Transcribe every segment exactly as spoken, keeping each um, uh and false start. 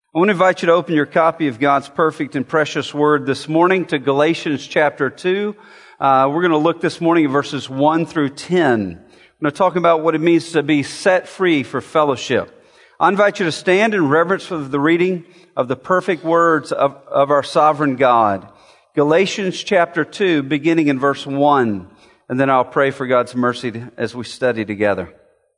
I want to invite you to open your copy of God's perfect and precious word this morning to Galatians chapter two. Uh, we're going to look this morning at verses one through ten. I'm going to talk about what it means to be set free for fellowship. I invite you to stand in reverence for the reading of the perfect words of, of our sovereign God. Galatians chapter two, beginning in verse one. And then I'll pray for God's mercy to, as we study together.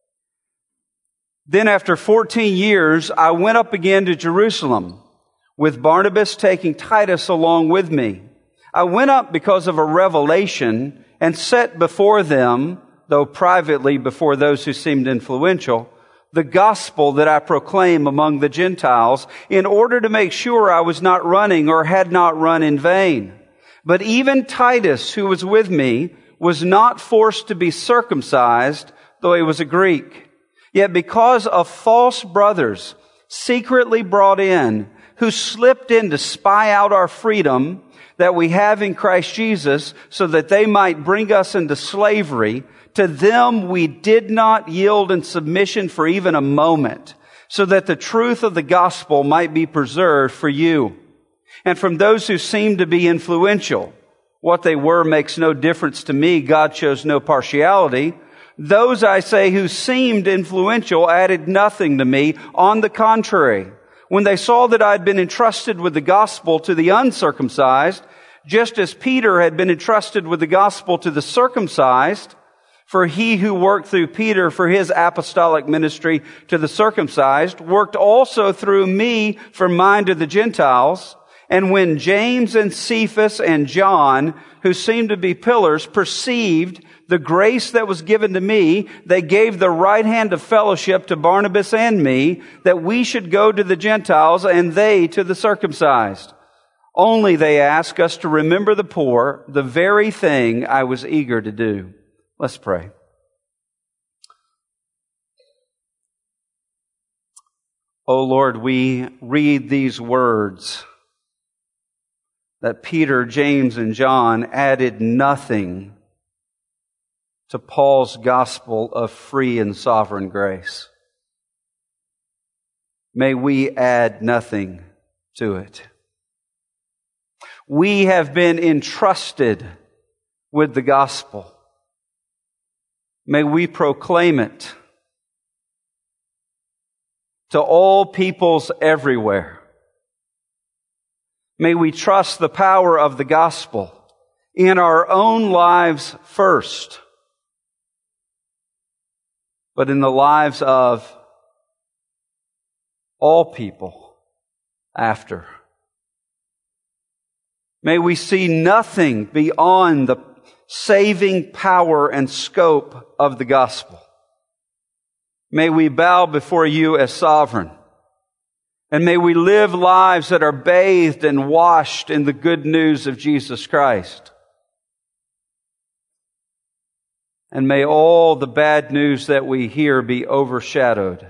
Then after fourteen years, I went up again to Jerusalem, with Barnabas taking Titus along with me. I went up because of a revelation and set before them, though privately before those who seemed influential, the gospel that I proclaim among the Gentiles, in order to make sure I was not running or had not run in vain. But even Titus, who was with me, was not forced to be circumcised, though he was a Greek. Yet because of false brothers secretly brought in, who slipped in to spy out our freedom that we have in Christ Jesus, so that they might bring us into slavery, to them we did not yield in submission for even a moment, so that the truth of the gospel might be preserved for you. And from those who seemed to be influential, what they were makes no difference to me. God shows no partiality. Those, I say, who seemed influential added nothing to me. On the contrary, when they saw that I had been entrusted with the gospel to the uncircumcised, just as Peter had been entrusted with the gospel to the circumcised, for he who worked through Peter for his apostolic ministry to the circumcised worked also through me for mine to the Gentiles. And when James and Cephas and John, who seemed to be pillars, perceived the grace that was given to me, they gave the right hand of fellowship to Barnabas and me, that we should go to the Gentiles and they to the circumcised. Only they ask us to remember the poor, the very thing I was eager to do. Let's pray. Oh Lord, we read these words that Peter, James, and John added nothing to Paul's gospel of free and sovereign grace. May we add nothing to it. We have been entrusted with the gospel. May we proclaim it to all peoples everywhere. May we trust the power of the gospel in our own lives first, but in the lives of all people after. May we see nothing beyond the saving power and scope of the gospel. May we bow before you as sovereign. And may we live lives that are bathed and washed in the good news of Jesus Christ. And may all the bad news that we hear be overshadowed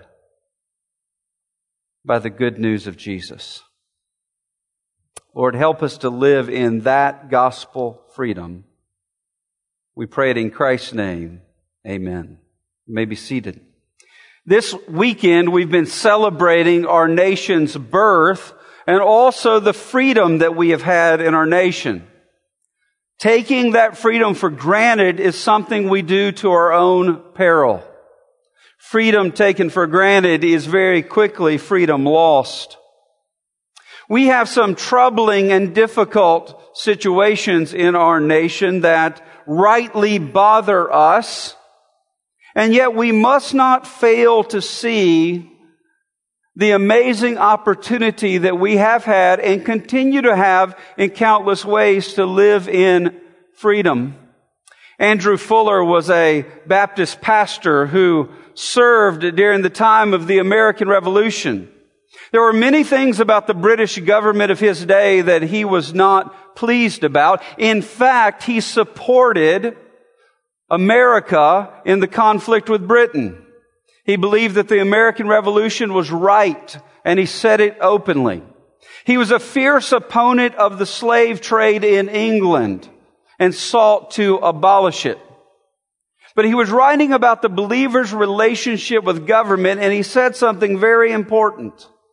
by the good news of Jesus. Lord, help us to live in that gospel freedom. We pray it in Christ's name. Amen. You may be seated. This weekend, we've been celebrating our nation's birth and also the freedom that we have had in our nation. Taking that freedom for granted is something we do to our own peril. Freedom taken for granted is very quickly freedom lost. We have some troubling and difficult situations in our nation that rightly bother us. And yet we must not fail to see the amazing opportunity that we have had and continue to have in countless ways to live in freedom. Andrew Fuller was a Baptist pastor who served during the time of the American Revolution. There were many things about the British government of his day that he was not pleased about. In fact, he supported America in the conflict with Britain. He believed that the American Revolution was right, and he said it openly. He was a fierce opponent of the slave trade in England and sought to abolish it. But he was writing about the believer's relationship with government, and he said something very important.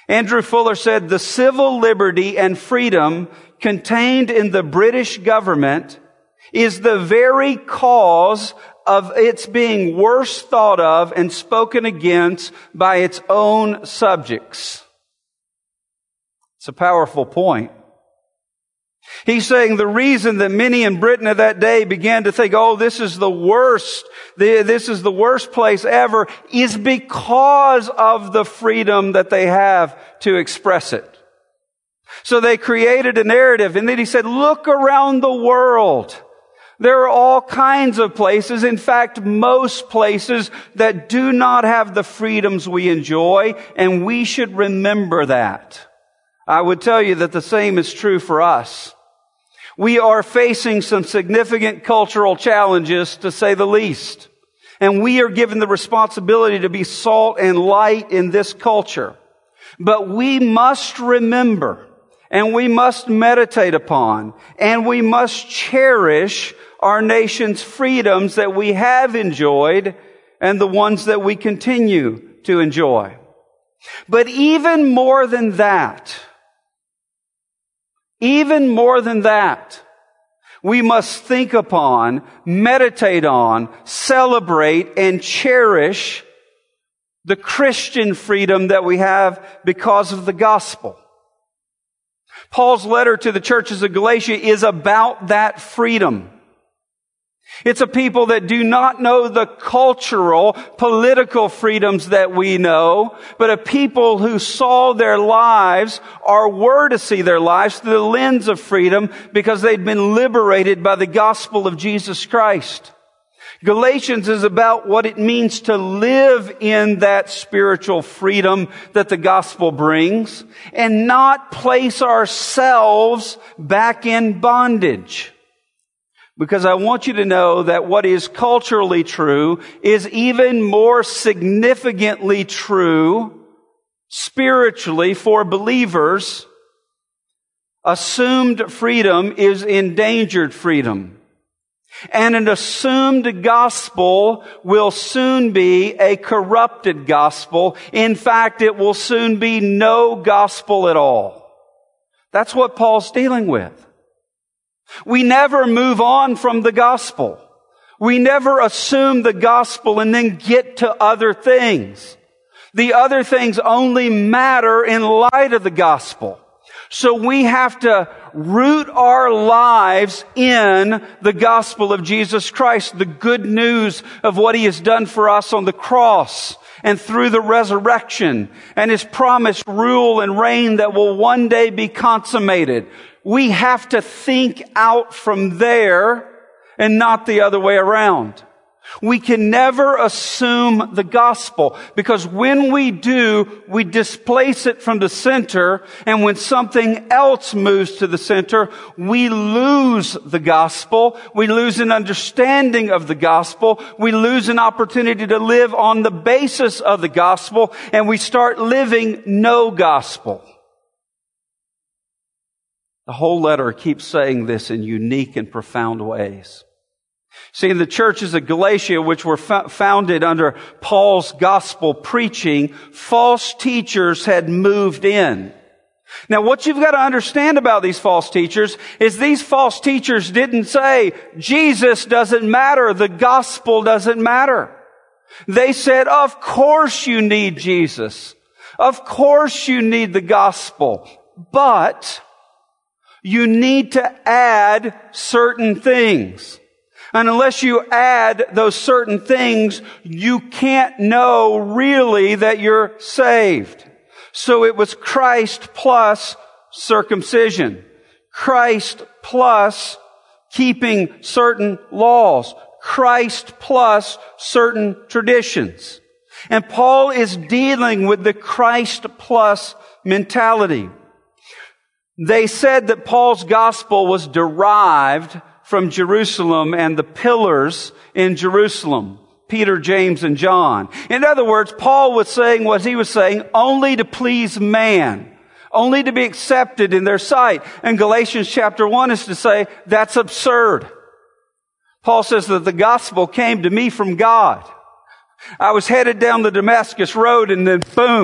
Andrew Fuller said, the civil liberty and freedom contained in the British government is the very cause of its being worse thought of and spoken against by its own subjects. It's a powerful point. He's saying the reason that many in Britain of that day began to think, oh, this is the worst, this is the worst place ever, is because of the freedom that they have to express it. So they created a narrative, and then he said, look around the world. There are all kinds of places, in fact, most places that do not have the freedoms we enjoy, and we should remember that. I would tell you that the same is true for us. We are facing some significant cultural challenges, to say the least. And we are given the responsibility to be salt and light in this culture. But we must remember, and we must meditate upon, and we must cherish our nation's freedoms that we have enjoyed and the ones that we continue to enjoy. But even more than that, even more than that, we must think upon, meditate on, celebrate, and cherish the Christian freedom that we have because of the gospel. Paul's letter to the churches of Galatia is about that freedom. It's a people that do not know the cultural, political freedoms that we know, but a people who saw their lives or were to see their lives through the lens of freedom because they'd been liberated by the gospel of Jesus Christ. Galatians is about what it means to live in that spiritual freedom that the gospel brings and not place ourselves back in bondage. Because I want you to know that what is culturally true is even more significantly true spiritually for believers. Assumed freedom is endangered freedom. And an assumed gospel will soon be a corrupted gospel. In fact, it will soon be no gospel at all. That's what Paul's dealing with. We never move on from the gospel. We never assume the gospel and then get to other things. The other things only matter in light of the gospel. So we have to root our lives in the gospel of Jesus Christ, the good news of what He has done for us on the cross and through the resurrection and His promised rule and reign that will one day be consummated. We have to think out from there and not the other way around. We can never assume the gospel because when we do, we displace it from the center, and when something else moves to the center, we lose the gospel. We lose an understanding of the gospel. We lose an opportunity to live on the basis of the gospel, and we start living no gospel. The whole letter keeps saying this in unique and profound ways. See, in the churches of Galatia, which were fo- founded under Paul's gospel preaching, false teachers had moved in. Now, what you've got to understand about these false teachers is these false teachers didn't say, Jesus doesn't matter, the gospel doesn't matter. They said, of course you need Jesus. Of course you need the gospel. But you need to add certain things. And unless you add those certain things, you can't know really that you're saved. So it was Christ plus circumcision. Christ plus keeping certain laws. Christ plus certain traditions. And Paul is dealing with the Christ plus mentality. They said that Paul's gospel was derived from Jerusalem and the pillars in Jerusalem, Peter, James, and John. In other words, Paul was saying what he was saying only to please man, only to be accepted in their sight. And Galatians chapter one is to say that's absurd. Paul says that the gospel came to me from God. I was headed down the Damascus road and then boom,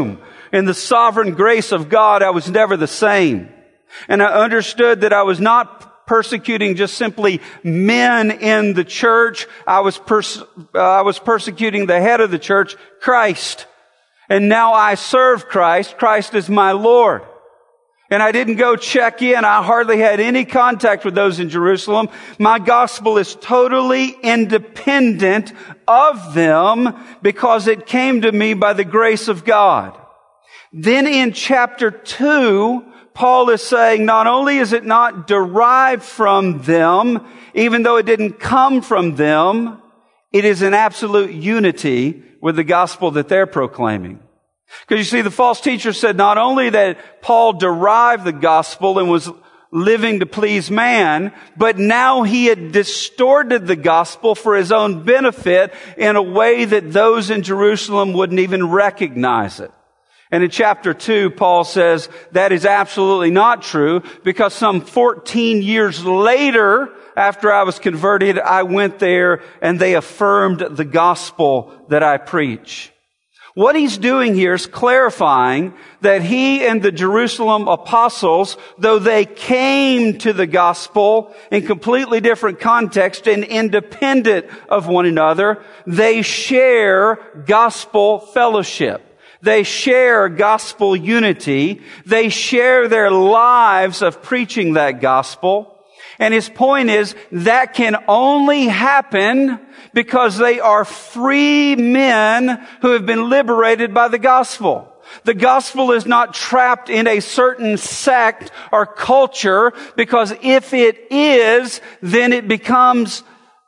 In the sovereign grace of God, I was never the same. And I understood that I was not persecuting just simply men in the church. I was pers- uh, I was persecuting the head of the church, Christ. And now I serve Christ. Christ is my Lord. And I didn't go check in. I hardly had any contact with those in Jerusalem. My gospel is totally independent of them because it came to me by the grace of God. Then in chapter two, Paul is saying not only is it not derived from them, even though it didn't come from them, it is in absolute unity with the gospel that they're proclaiming. Because you see, the false teacher said not only that Paul derived the gospel and was living to please man, but now he had distorted the gospel for his own benefit in a way that those in Jerusalem wouldn't even recognize it. And in chapter two, Paul says that is absolutely not true because some fourteen years later, after I was converted, I went there and they affirmed the gospel that I preach. What he's doing here is clarifying that he and the Jerusalem apostles, though they came to the gospel in completely different context and independent of one another, they share gospel fellowship. They share gospel unity. They share their lives of preaching that gospel. And his point is that can only happen because they are free men who have been liberated by the gospel. The gospel is not trapped in a certain sect or culture, because if it is, then it becomes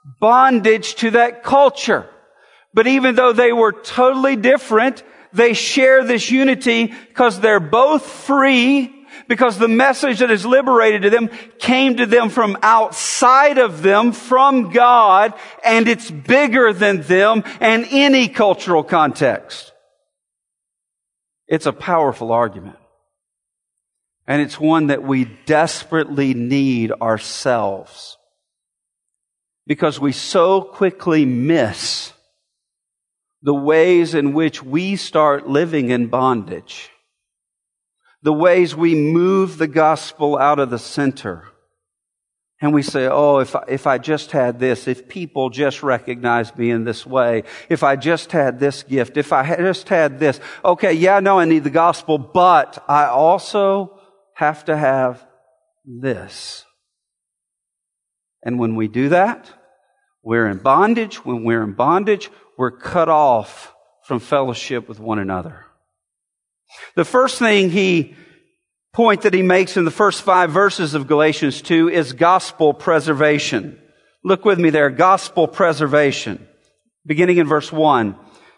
bondage to that culture. But even though they were totally different, they share this unity because they're both free, because the message that has liberated to them came to them from outside of them, from God, and it's bigger than them and any cultural context. It's a powerful argument. And it's one that we desperately need ourselves, because we so quickly miss the ways in which we start living in bondage. The ways we move the gospel out of the center. And we say, oh, if I, if I just had this, if people just recognized me in this way, if I just had this gift, if I just had this, okay, yeah, no, I need the gospel, but I also have to have this. And when we do that, we're in bondage. When we're in bondage, we're cut off from fellowship with one another. The first thing he, point that he makes in the first five verses of Galatians two is gospel preservation. Look with me there, gospel preservation. Beginning in verse one.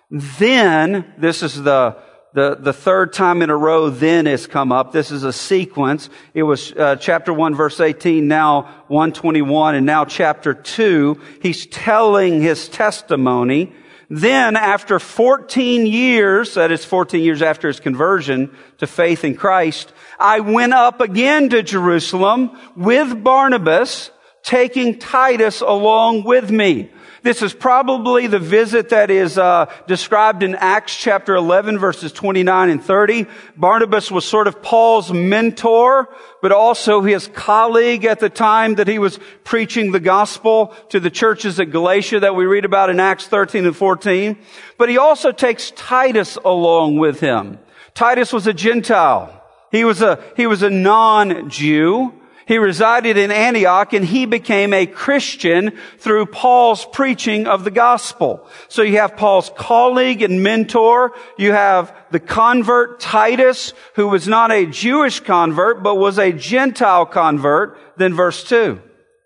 Then, this is the, the, the third time in a row then has come up. This is a sequence. It was uh, chapter one, verse eighteen, now one twenty-one, and now chapter two. He's telling his testimony. Then, after fourteen years, that is fourteen years after his conversion to faith in Christ, I went up again to Jerusalem with Barnabas, taking Titus along with me. This is probably the visit that is uh, described in Acts chapter eleven, verses twenty-nine and thirty. Barnabas was sort of Paul's mentor, but also his colleague at the time that he was preaching the gospel to the churches at Galatia that we read about in Acts thirteen and fourteen. But he also takes Titus along with him. Titus was a Gentile. He was a, he was a non-Jew. He resided in Antioch, and he became a Christian through Paul's preaching of the gospel. So you have Paul's colleague and mentor. You have the convert Titus, who was not a Jewish convert, but was a Gentile convert. Then verse two.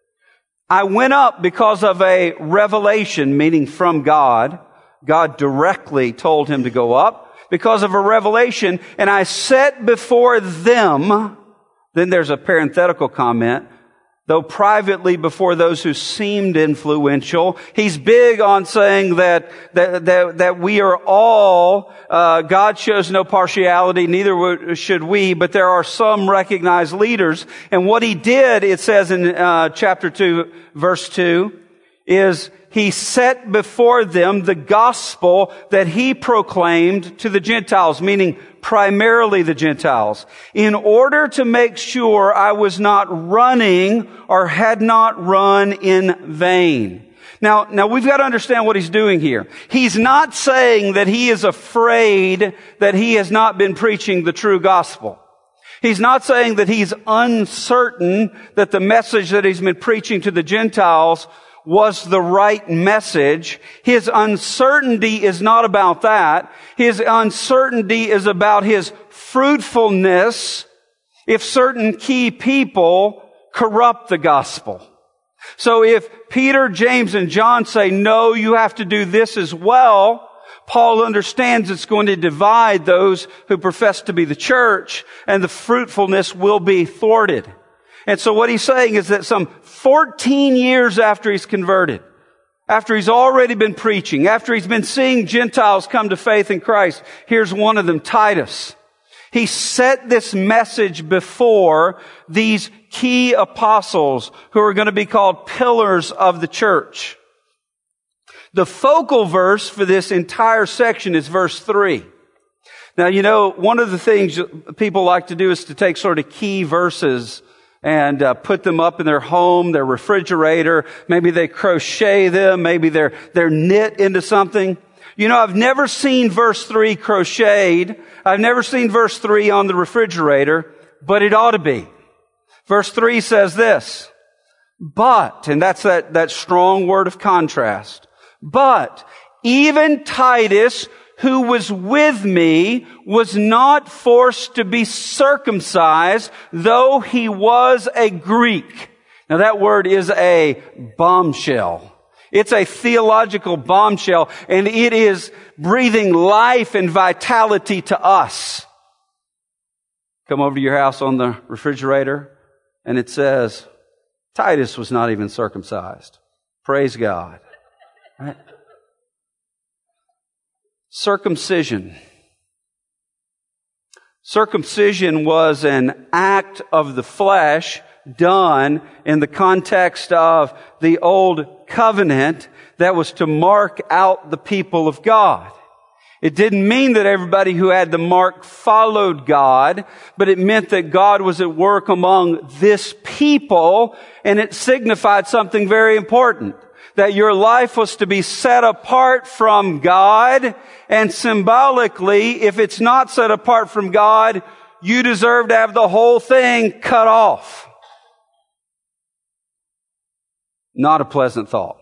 I went up because of a revelation, meaning from God. God directly told him to go up because of a revelation, and I set before them. Then there's a parenthetical comment, though privately before those who seemed influential. He's big on saying that that that, that we are all, uh, God shows no partiality, neither should we, but there are some recognized leaders. And what he did, it says in uh, chapter two, verse two, is he set before them the gospel that he proclaimed to the Gentiles, meaning primarily the Gentiles, in order to make sure I was not running or had not run in vain. Now, now we've got to understand what he's doing here. He's not saying that he is afraid that he has not been preaching the true gospel. He's not saying that he's uncertain that the message that he's been preaching to the Gentiles was the right message. His uncertainty is not about that. His uncertainty is about his fruitfulness if certain key people corrupt the gospel. So if Peter, James, and John say, no, you have to do this as well, Paul understands it's going to divide those who profess to be the church, and the fruitfulness will be thwarted. And so what he's saying is that some fourteen years after he's converted, after he's already been preaching, after he's been seeing Gentiles come to faith in Christ, here's one of them, Titus. He set this message before these key apostles who are going to be called pillars of the church. The focal verse for this entire section is verse three. Now, you know, one of the things people like to do is to take sort of key verses and uh, put them up in their home, their refrigerator. Maybe they crochet them. Maybe they're, they're knit into something. You know, I've never seen verse three crocheted. I've never seen verse three on the refrigerator, but it ought to be. Verse three says this, but, and that's that, that strong word of contrast, but even Titus, who was with me, was not forced to be circumcised, though he was a Greek. Now that word is a bombshell. It's a theological bombshell, and it is breathing life and vitality to us. Come over to your house on the refrigerator, and it says, Titus was not even circumcised. Praise God. Right? Circumcision. Circumcision was an act of the flesh done in the context of the old covenant that was to mark out the people of God. It didn't mean that everybody who had the mark followed God, but it meant that God was at work among this people, and it signified something very important, that your life was to be set apart from God, and symbolically, if it's not set apart from God, you deserve to have the whole thing cut off. Not a pleasant thought.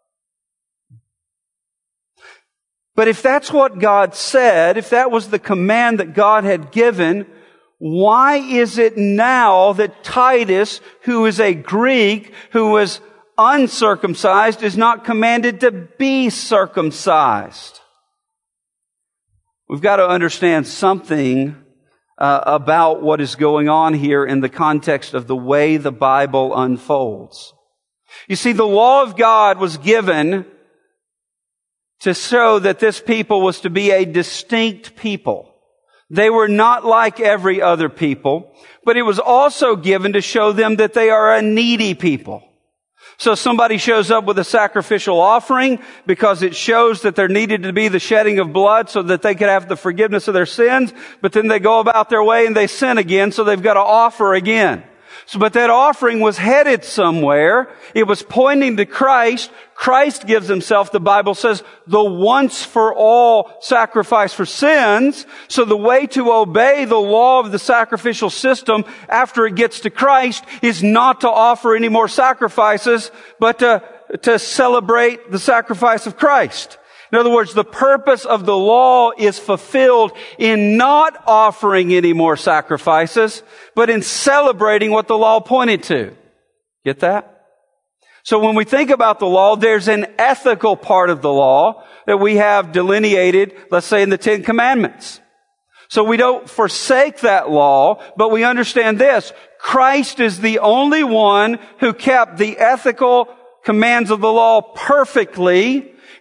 But if that's what God said, if that was the command that God had given, why is it now that Titus, who is a Greek, who was uncircumcised, is not commanded to be circumcised? We've got to understand something uh, about what is going on here in the context of the way the Bible unfolds. You see, the law of God was given to show that this people was to be a distinct people. They were not like every other people, but it was also given to show them that they are a needy people. So somebody shows up with a sacrificial offering because it shows that there needed to be the shedding of blood so that they could have the forgiveness of their sins, but then they go about their way and they sin again, so they've got to offer again. So, but that offering was headed somewhere. It was pointing to Christ. Christ gives himself, the Bible says, the once for all sacrifice for sins. So the way to obey the law of the sacrificial system after it gets to Christ is not to offer any more sacrifices, but to, to celebrate the sacrifice of Christ. In other words, the purpose of the law is fulfilled in not offering any more sacrifices, but in celebrating what the law pointed to. Get that? So when we think about the law, there's an ethical part of the law that we have delineated, let's say in the Ten Commandments. So we don't forsake that law, but we understand this. Christ is the only one who kept the ethical commands of the law perfectly.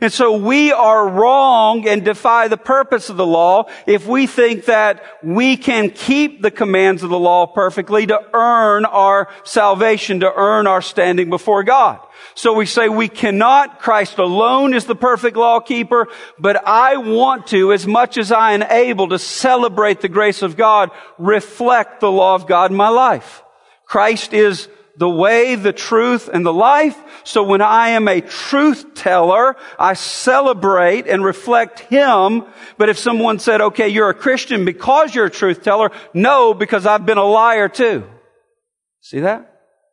And so we are wrong and defy the purpose of the law if we think that we can keep the commands of the law perfectly to earn our salvation, to earn our standing before God. So we say we cannot. Christ alone is the perfect law keeper, but I want to, as much as I am able, to celebrate the grace of God, reflect the law of God in my life. Christ is the way, the truth, and the life. So when I am a truth teller, I celebrate and reflect Him. But if someone said, okay, you're a Christian because you're a truth teller, no, because I've been a liar too. See that?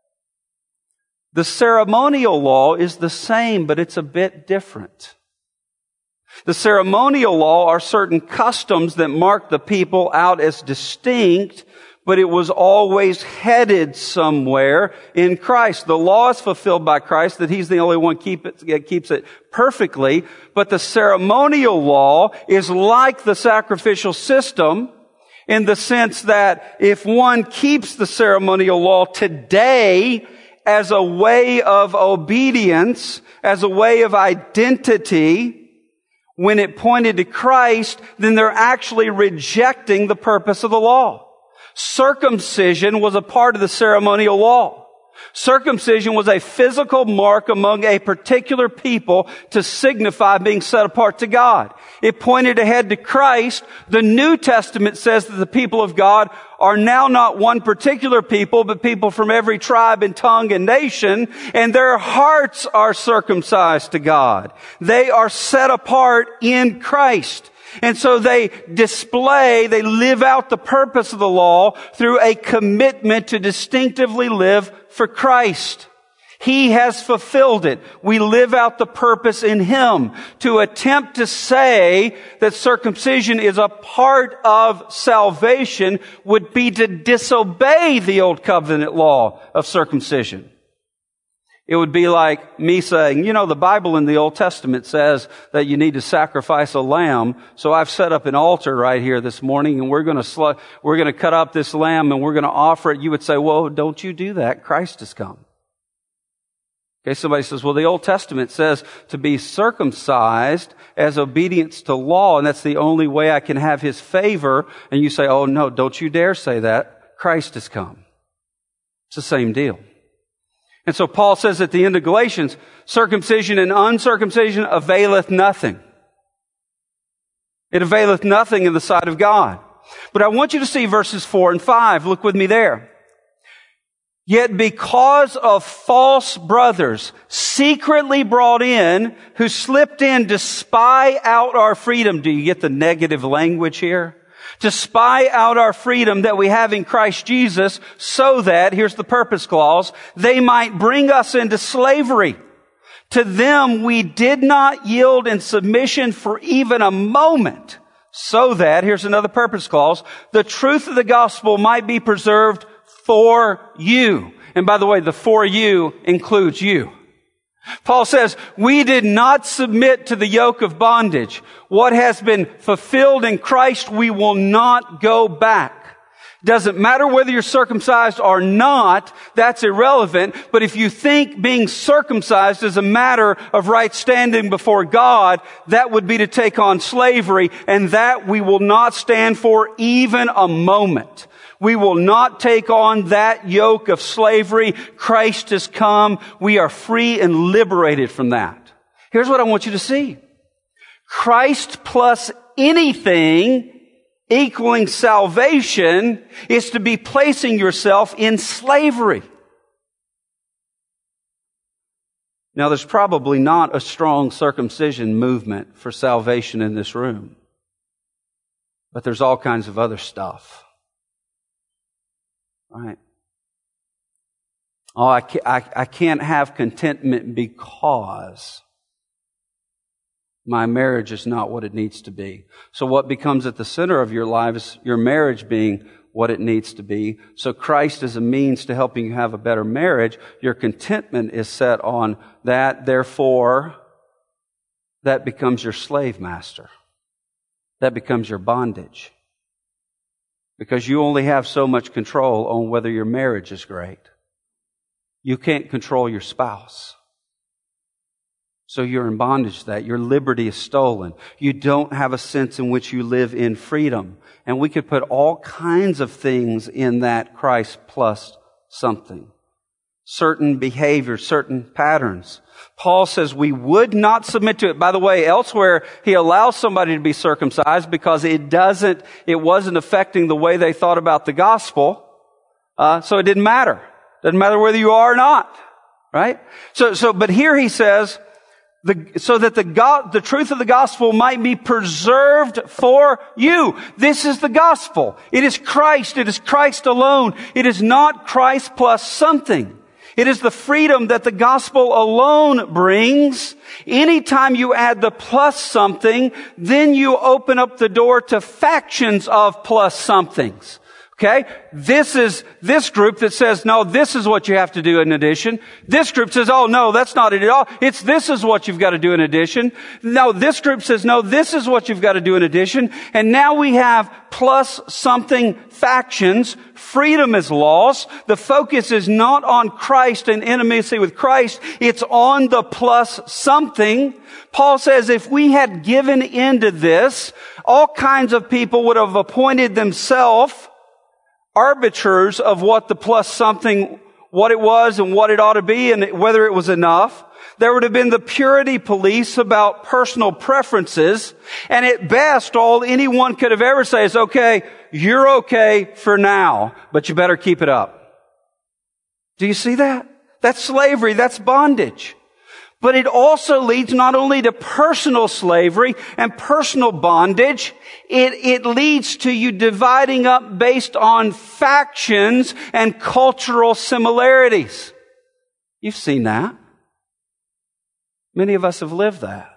The ceremonial law is the same, but it's a bit different. The ceremonial law are certain customs that mark the people out as distinct, but it was always headed somewhere in Christ. The law is fulfilled by Christ, that He's the only one keep it, that keeps it perfectly, but the ceremonial law is like the sacrificial system in the sense that if one keeps the ceremonial law today as a way of obedience, as a way of identity, when it pointed to Christ, then they're actually rejecting the purpose of the law. Circumcision was a part of the ceremonial law. Circumcision was a physical mark among a particular people to signify being set apart to God. It pointed ahead to Christ. The New Testament says that the people of God are now not one particular people, but people from every tribe and tongue and nation, and their hearts are circumcised to God. They are set apart in Christ. And so they display, they live out the purpose of the law through a commitment to distinctively live for Christ. He has fulfilled it. We live out the purpose in Him. To attempt to say that circumcision is a part of salvation would be to disobey the old covenant law of circumcision. It would be like me saying, you know, the Bible in the Old Testament says that you need to sacrifice a lamb. So I've set up an altar right here this morning, and we're going to sl- we're going to cut up this lamb and we're going to offer it. You would say, well, don't you do that. Christ has come. Okay, somebody says, well, the Old Testament says to be circumcised as obedience to law, and that's the only way I can have His favor. And you say, oh, no, don't you dare say that. Christ has come. It's the same deal. And so Paul says at the end of Galatians, circumcision and uncircumcision availeth nothing. It availeth nothing in the sight of God. But I want you to see verses four and five. Look with me there. Yet because of false brothers secretly brought in, who slipped in to spy out our freedom. Do you get the negative language here? To spy out our freedom that we have in Christ Jesus, so that, here's the purpose clause, they might bring us into slavery. To them we did not yield in submission for even a moment, so that, here's another purpose clause, the truth of the gospel might be preserved for you. And by the way, the for you includes you. Paul says, we did not submit to the yoke of bondage. What has been fulfilled in Christ, we will not go back. Doesn't matter whether you're circumcised or not, that's irrelevant. But if you think being circumcised is a matter of right standing before God, that would be to take on slavery, and that we will not stand for even a moment. We will not take on that yoke of slavery. Christ has come. We are free and liberated from that. Here's what I want you to see. Christ plus anything equaling salvation is to be placing yourself in slavery. Now, there's probably not a strong circumcision movement for salvation in this room, but there's all kinds of other stuff. Right? Oh, I can't, I, I can't have contentment because my marriage is not what it needs to be. So what becomes at the center of your life is your marriage being what it needs to be. So Christ is a means to helping you have a better marriage. Your contentment is set on that. Therefore, that becomes your slave master. That becomes your bondage. Because you only have so much control on whether your marriage is great. You can't control your spouse. So you're in bondage to that. Your liberty is stolen. You don't have a sense in which you live in freedom. And we could put all kinds of things in that Christ plus something. Certain behaviors, certain patterns. Paul says we would not submit to it. By the way, elsewhere, he allows somebody to be circumcised because it doesn't, it wasn't affecting the way they thought about the gospel. Uh, so it didn't matter. Doesn't matter whether you are or not. Right? So, so, but here he says, the, so that the God, the truth of the gospel might be preserved for you. This is the gospel. It is Christ. It is Christ alone. It is not Christ plus something. It is the freedom that the gospel alone brings. Anytime you add the plus something, then you open up the door to factions of plus somethings. Okay? This is this group that says, no, this is what you have to do in addition. This group says, oh, no, that's not it at all. It's this is what you've got to do in addition. No, this group says, no, this is what you've got to do in addition. And now we have plus something factions. Freedom is lost. The focus is not on Christ and intimacy with Christ. It's on the plus something. Paul says if we had given into this, all kinds of people would have appointed themselves arbiters of what the plus something, what it was and what it ought to be and whether it was enough. There would have been the purity police about personal preferences. And at best, all anyone could have ever said is, okay, you're okay for now, but you better keep it up. Do you see that? That's slavery. That's bondage. But it also leads not only to personal slavery and personal bondage, it, it leads to you dividing up based on factions and cultural similarities. You've seen that. Many of us have lived that.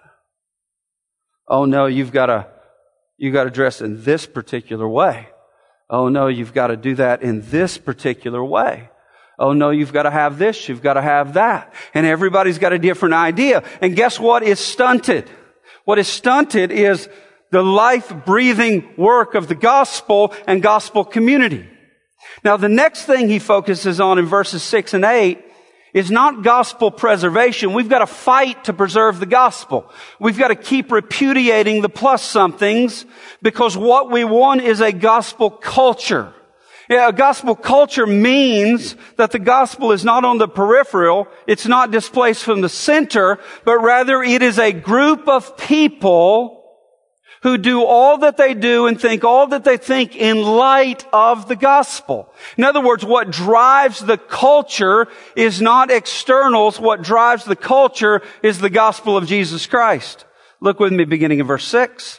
Oh no, you've got to, you've got to dress in this particular way. Oh no, you've got to do that in this particular way. Oh no, you've got to have this, you've got to have that. And everybody's got a different idea. And guess what is stunted? What is stunted is the life-breathing work of the gospel and gospel community. Now the next thing he focuses on in verses six and eight is not gospel preservation. We've got to fight to preserve the gospel. We've got to keep repudiating the plus somethings because what we want is a gospel culture. Yeah, a gospel culture means that the gospel is not on the peripheral, it's not displaced from the center, but rather it is a group of people who do all that they do and think all that they think in light of the gospel. In other words, what drives the culture is not externals. What drives the culture is the gospel of Jesus Christ. Look with me beginning in verse six.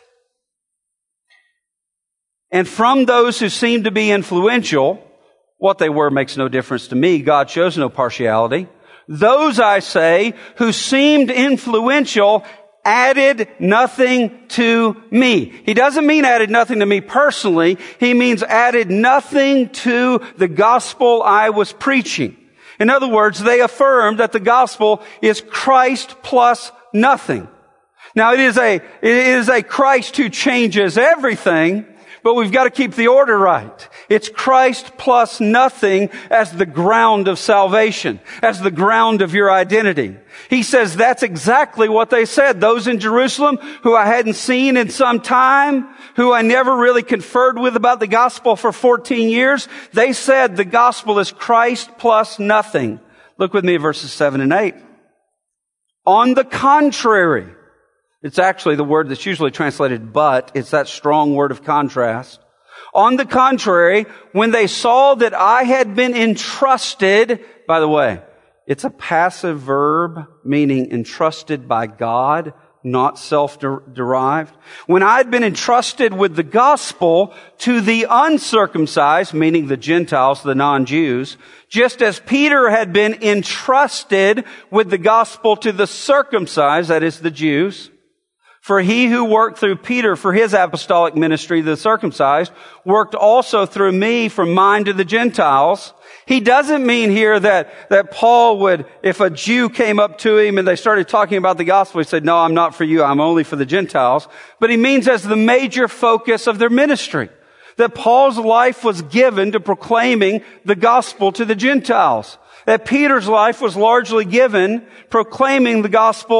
And from those who seem to be influential, what they were makes no difference to me. God shows no partiality. Those, I say, who seemed influential added nothing to me. He doesn't mean added nothing to me personally. He means added nothing to the gospel I was preaching. In other words, they affirmed that the gospel is Christ plus nothing. Now, it is a, it is a Christ who changes everything, but we've got to keep the order right. It's Christ plus nothing as the ground of salvation, as the ground of your identity. He says that's exactly what they said. Those in Jerusalem who I hadn't seen in some time, who I never really conferred with about the gospel for fourteen years, they said the gospel is Christ plus nothing. Look with me at verses seven and eight. On the contrary, it's actually the word that's usually translated but. It's that strong word of contrast. On the contrary, when they saw that I had been entrusted, by the way, it's a passive verb meaning entrusted by God, not self-derived. When I had been entrusted with the gospel to the uncircumcised, meaning the Gentiles, the non-Jews, just as Peter had been entrusted with the gospel to the circumcised, that is the Jews, for he who worked through Peter for his apostolic ministry, the circumcised, worked also through me from mine to the Gentiles. He doesn't mean here that, that Paul would, if a Jew came up to him and they started talking about the gospel, he said, no, I'm not for you, I'm only for the Gentiles. But he means as the major focus of their ministry, that Paul's life was given to proclaiming the gospel to the Gentiles. That Peter's life was largely given proclaiming the gospel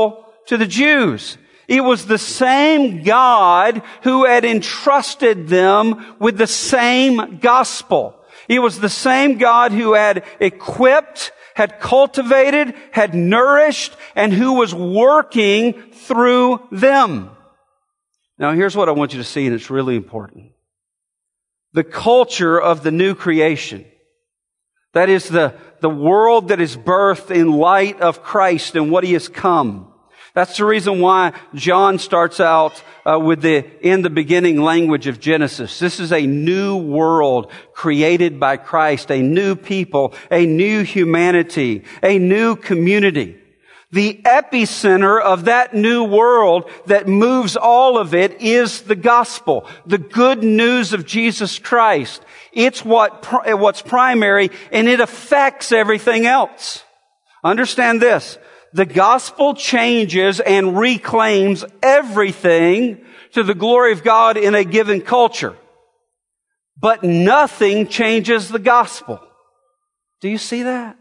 to the Jews. It was the same God who had entrusted them with the same gospel. It was the same God who had equipped, had cultivated, had nourished, and who was working through them. Now here's what I want you to see, and it's really important. The culture of the new creation. That is the, the world that is birthed in light of Christ and what He has come. That's the reason why John starts out uh, with the in the beginning language of Genesis. This is a new world created by Christ, a new people, a new humanity, a new community. The epicenter of that new world that moves all of it is the gospel, the good news of Jesus Christ. It's what what's primary, and it affects everything else. Understand this. The gospel changes and reclaims everything to the glory of God in a given culture. But nothing changes the gospel. Do you see that?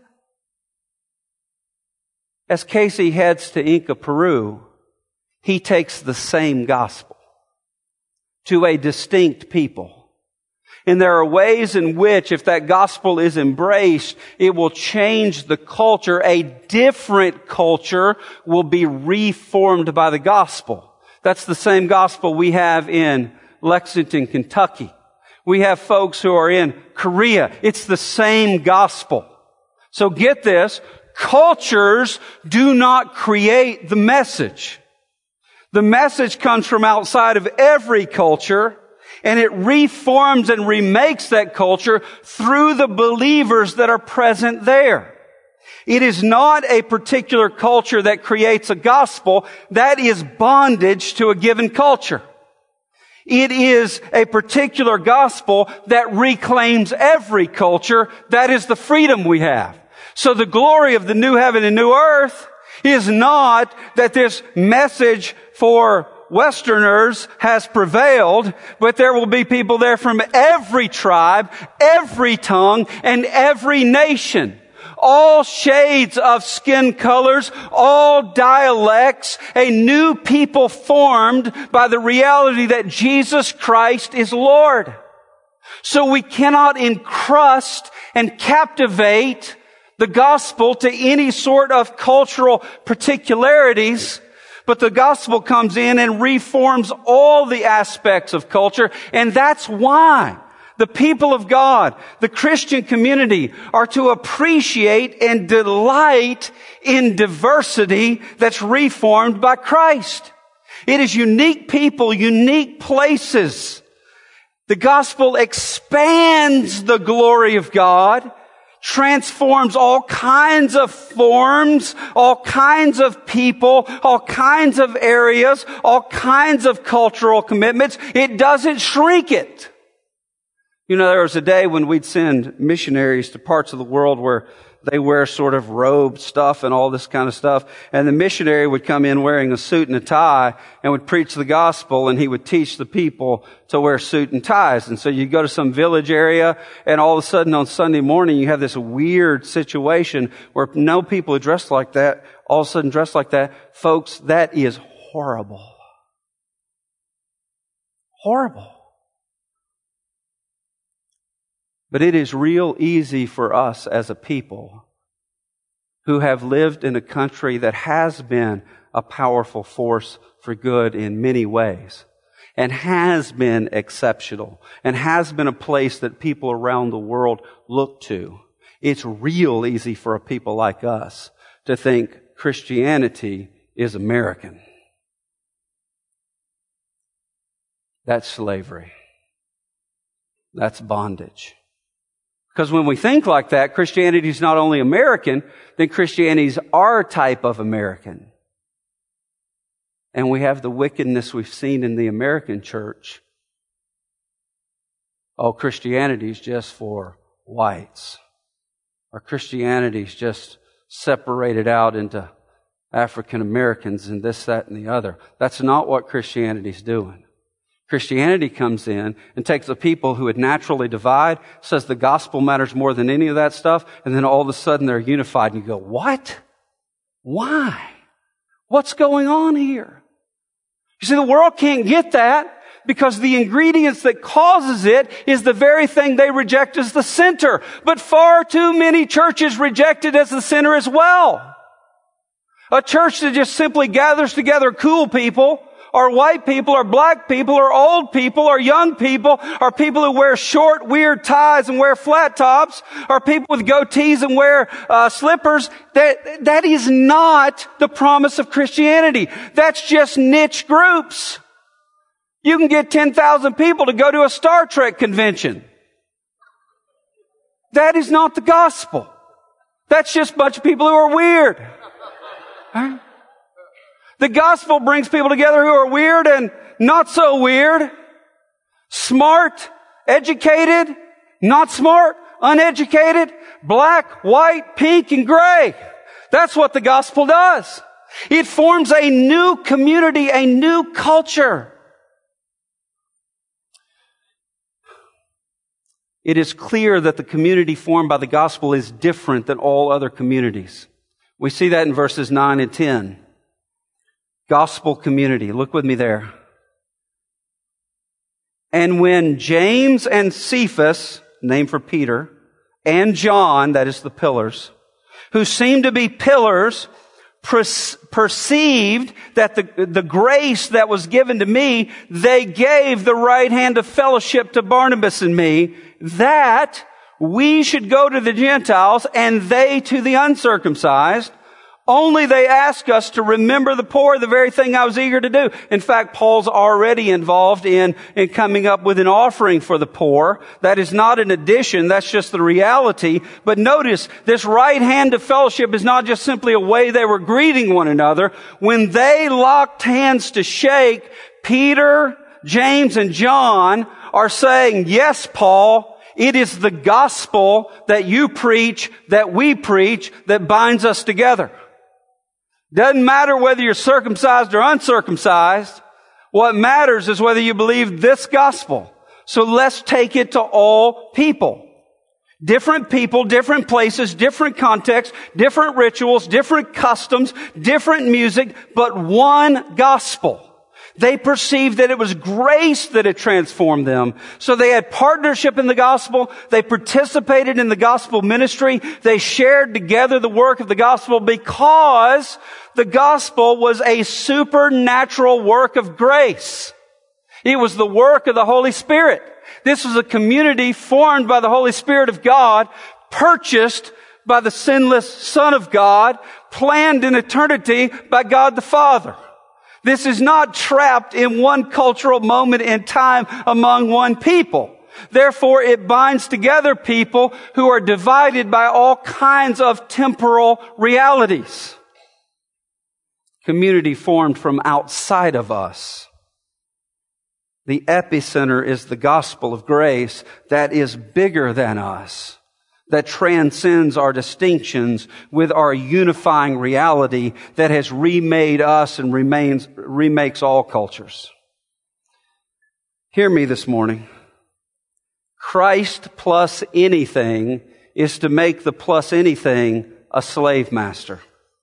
As Casey heads to Inca, Peru, he takes the same gospel to a distinct people. And there are ways in which, if that gospel is embraced, it will change the culture. A different culture will be reformed by the gospel. That's the same gospel we have in Lexington, Kentucky. We have folks who are in Korea. It's the same gospel. So get this, cultures do not create the message. The message comes from outside of every culture, and it reforms and remakes that culture through the believers that are present there. It is not a particular culture that creates a gospel. That is bondage to a given culture. It is a particular gospel that reclaims every culture. That is the freedom we have. So the glory of the new heaven and new earth is not that this message for Westerners has prevailed, but there will be people there from every tribe, every tongue, and every nation. All shades of skin colors, all dialects, a new people formed by the reality that Jesus Christ is Lord. So we cannot encrust and captivate the gospel to any sort of cultural particularities, but the gospel comes in and reforms all the aspects of culture, and that's why the people of God, the Christian community, are to appreciate and delight in diversity that's reformed by Christ. It is unique people, unique places. The gospel expands the glory of God, transforms all kinds of forms, all kinds of people, all kinds of areas, all kinds of cultural commitments. It doesn't shrink it. You know, there was a day when we'd send missionaries to parts of the world where they wear sort of robe stuff and all this kind of stuff. And the missionary would come in wearing a suit and a tie and would preach the gospel, and he would teach the people to wear suit and ties. And so you go to some village area, and all of a sudden on Sunday morning you have this weird situation where no people are dressed like that, all of a sudden dressed like that. Folks, that is horrible. Horrible. But it is real easy for us as a people who have lived in a country that has been a powerful force for good in many ways, and has been exceptional, and has been a place that people around the world look to. It's real easy for a people like us to think Christianity is American. That's slavery. That's bondage. Because when we think like that, Christianity is not only American, then Christianity is our type of American. And we have the wickedness we've seen in the American church. Oh, Christianity is just for whites. Or Christianity is just separated out into African Americans and this, that, and the other. That's not what Christianity is doing. Christianity comes in and takes the people who would naturally divide, says the gospel matters more than any of that stuff, and then all of a sudden they're unified, and you go, what? Why? What's going on here? You see, the world can't get that because the ingredients that causes it is the very thing they reject as the center. But far too many churches reject it as the center as well. A church that just simply gathers together cool people, or white people, or black people, or old people, or young people, or people who wear short, weird ties and wear flat tops, or people with goatees and wear uh, slippers. That, that is not the promise of Christianity. That's just niche groups. You can get ten thousand people to go to a Star Trek convention. That is not the gospel. That's just a bunch of people who are weird. Huh? The gospel brings people together who are weird and not so weird, smart, educated, not smart, uneducated, black, white, pink, and gray. That's what the gospel does. It forms a new community, a new culture. It is clear that the community formed by the gospel is different than all other communities. We see that in verses nine and ten. Gospel community. Look with me there. And when James and Cephas, name for Peter, and John, that is the pillars, who seemed to be pillars, perceived that the, the grace that was given to me, they gave the right hand of fellowship to Barnabas and me, that we should go to the Gentiles and they to the uncircumcised. Only they ask us to remember the poor, the very thing I was eager to do. In fact, Paul's already involved in, in coming up with an offering for the poor. That is not an addition, that's just the reality. But notice, this right hand of fellowship is not just simply a way they were greeting one another. When they locked hands to shake, Peter, James, and John are saying, yes, Paul, it is the gospel that you preach, that we preach, that binds us together. Doesn't matter whether you're circumcised or uncircumcised. What matters is whether you believe this gospel. So let's take it to all people. Different people, different places, different contexts, different rituals, different customs, different music, but one gospel. They perceived that it was grace that had transformed them. So they had partnership in the gospel. They participated in the gospel ministry. They shared together the work of the gospel because the gospel was a supernatural work of grace. It was the work of the Holy Spirit. This was a community formed by the Holy Spirit of God, purchased by the sinless Son of God, planned in eternity by God the Father. This is not trapped in one cultural moment in time among one people. Therefore, it binds together people who are divided by all kinds of temporal realities. Community formed from outside of us. The epicenter is the gospel of grace that is bigger than us, that transcends our distinctions with our unifying reality that has remade us and remains, remakes all cultures. Hear me this morning. Christ plus anything is to make the plus anything a slave master.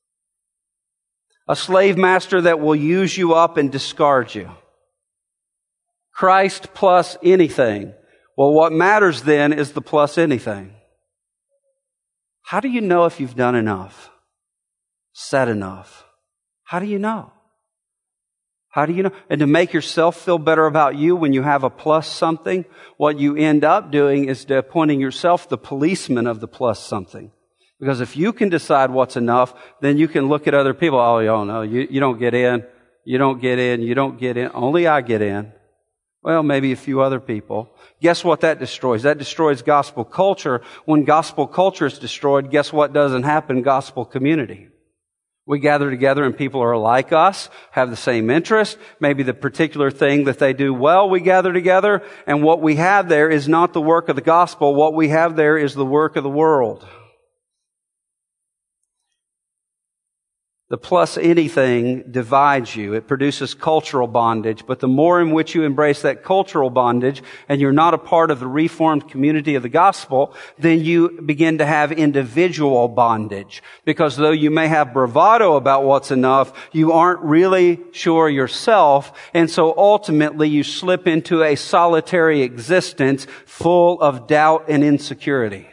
A slave master that will use you up and discard you. Christ plus anything. Well, what matters then is the plus anything. How do you know if you've done enough? Said enough? How do you know? How do you know? And to make yourself feel better about you when you have a plus something, what you end up doing is appointing yourself the policeman of the plus something. Because if you can decide what's enough, then you can look at other people. Oh, you don't know. You, you don't get in. You don't get in. You don't get in. Only I get in. Well, maybe a few other people. Guess what that destroys? That destroys gospel culture. When gospel culture is destroyed, guess what doesn't happen? Gospel community. We gather together and people are like us, have the same interest, maybe the particular thing that they do well, we gather together, and what we have there is not the work of the gospel. What we have there is the work of the world. The plus anything divides you. It produces cultural bondage. But the more in which you embrace that cultural bondage and you're not a part of the reformed community of the gospel, then you begin to have individual bondage. Because though you may have bravado about what's enough, you aren't really sure yourself. And so ultimately you slip into a solitary existence full of doubt and insecurity.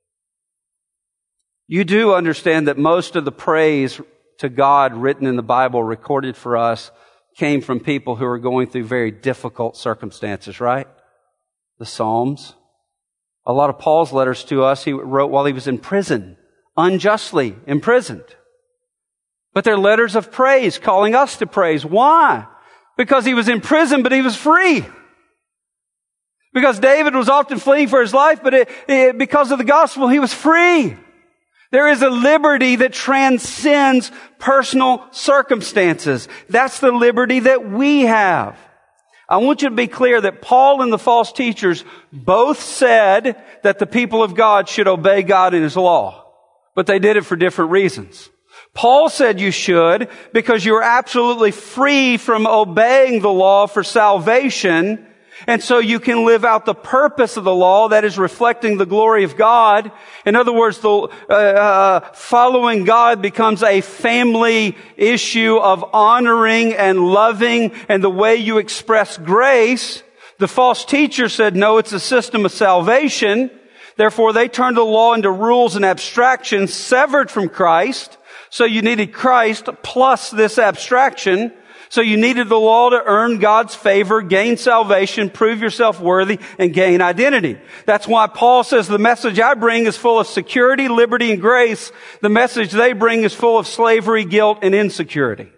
You do understand that most of the praise to God written in the Bible, recorded for us, came from people who are going through very difficult circumstances, right? The Psalms. A lot of Paul's letters to us he wrote while he was in prison, unjustly imprisoned. But they're letters of praise, calling us to praise. Why? Because he was in prison, but he was free. Because David was often fleeing for his life, but it, it, because of the gospel, he was free. There is a liberty that transcends personal circumstances. That's the liberty that we have. I want you to be clear that Paul and the false teachers both said that the people of God should obey God and His law. But they did it for different reasons. Paul said you should because you're absolutely free from obeying the law for salvation. And so you can live out the purpose of the law, that is reflecting the glory of God. In other words, the uh, uh, following God becomes a family issue of honoring and loving and the way you express grace. The false teacher said, no, it's a system of salvation. Therefore, they turned the law into rules and abstractions severed from Christ. So you needed Christ plus this abstraction. So you needed the law to earn God's favor, gain salvation, prove yourself worthy, and gain identity. That's why Paul says the message I bring is full of security, liberty, and grace. The message they bring is full of slavery, guilt, and insecurity.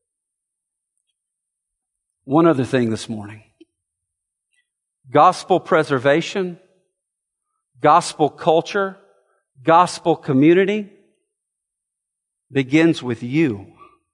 One other thing this morning. Gospel preservation, gospel culture, gospel community begins with you.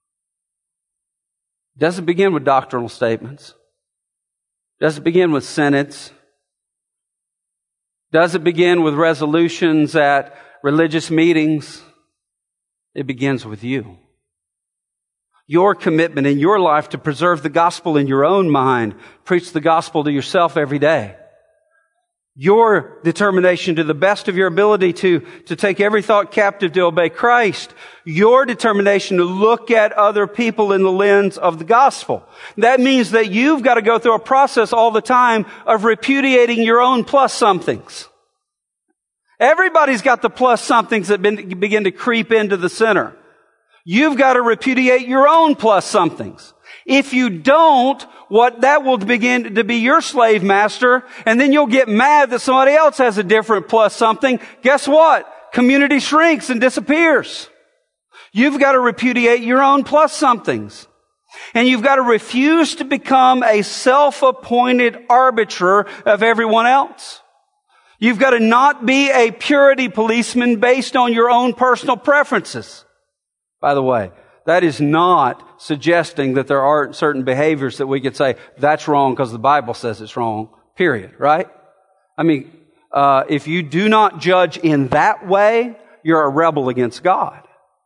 Doesn't begin with doctrinal statements. Doesn't begin with synods. Doesn't begin with resolutions at religious meetings. It begins with you. Your commitment in your life to preserve the gospel in your own mind. Preach the gospel to yourself every day. Your determination to the best of your ability to, to take every thought captive to obey Christ. Your determination to look at other people in the lens of the gospel. That means that you've got to go through a process all the time of repudiating your own plus somethings. Everybody's got the plus somethings that begin to creep into the center. You've got to repudiate your own plus somethings. If you don't, what that will begin to be your slave master, and then you'll get mad that somebody else has a different plus something. Guess what? Community shrinks and disappears. You've got to repudiate your own plus somethings. And you've got to refuse to become a self-appointed arbiter of everyone else. You've got to not be a purity policeman based on your own personal preferences. By the way, that is not suggesting that there aren't certain behaviors that we could say, that's wrong because the Bible says it's wrong, period, right? I mean, uh, if you do not judge in that way, you're a rebel against God.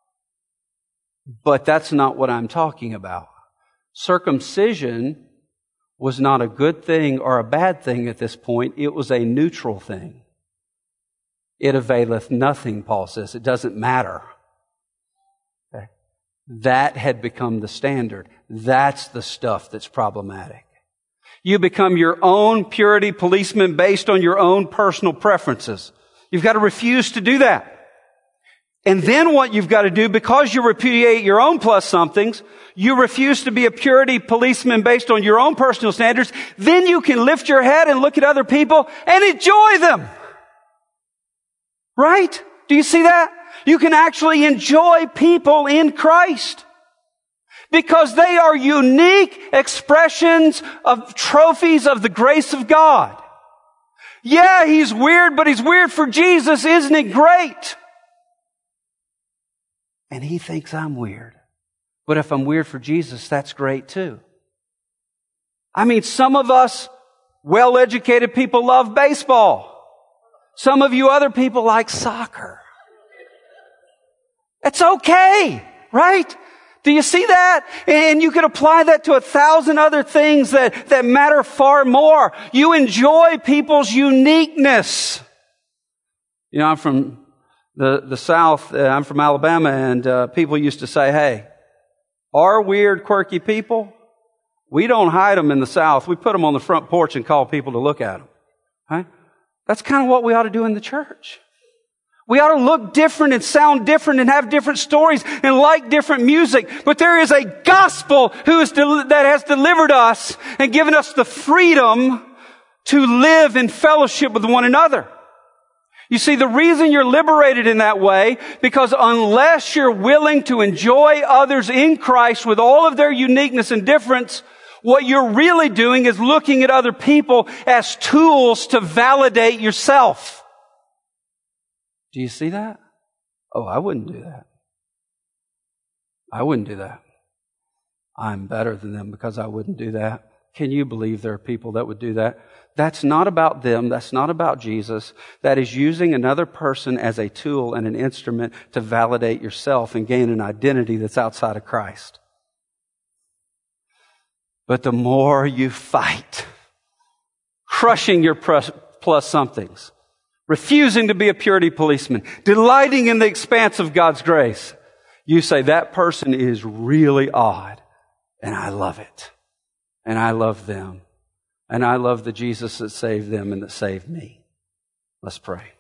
But that's not what I'm talking about. Circumcision was not a good thing or a bad thing at this point. It was a neutral thing. It availeth nothing, Paul says. It doesn't matter. That had become the standard. That's the stuff that's problematic. You become your own purity policeman based on your own personal preferences. You've got to refuse to do that. And then what you've got to do, because you repudiate your own plus somethings, you refuse to be a purity policeman based on your own personal standards, then you can lift your head and look at other people and enjoy them. Right? Do you see that? You can actually enjoy people in Christ because they are unique expressions of trophies of the grace of God. Yeah, he's weird, but he's weird for Jesus. Isn't it great? And he thinks I'm weird. But if I'm weird for Jesus, that's great too. I mean, some of us well-educated people love baseball. Some of you other people like soccer. It's okay, right? Do you see that? And you could apply that to a thousand other things that, that matter far more. You enjoy people's uniqueness. You know, I'm from the, the South. Uh, I'm from Alabama, and uh, people used to say, hey, our weird, quirky people, we don't hide them in the South. We put them on the front porch and call people to look at them. Right? That's kind of what we ought to do in the church. We ought to look different and sound different and have different stories and like different music. But there is a gospel who is del- that has delivered us and given us the freedom to live in fellowship with one another. You see, the reason you're liberated in that way, because unless you're willing to enjoy others in Christ with all of their uniqueness and difference, what you're really doing is looking at other people as tools to validate yourself. Do you see that? Oh, I wouldn't do that. I wouldn't do that. I'm better than them because I wouldn't do that. Can you believe there are people that would do that? That's not about them. That's not about Jesus. That is using another person as a tool and an instrument to validate yourself and gain an identity that's outside of Christ. But the more you fight, crushing your plus, plus somethings, refusing to be a purity policeman, delighting in the expanse of God's grace, you say, that person is really odd, and I love it. And I love them. And I love the Jesus that saved them and that saved me. Let's pray.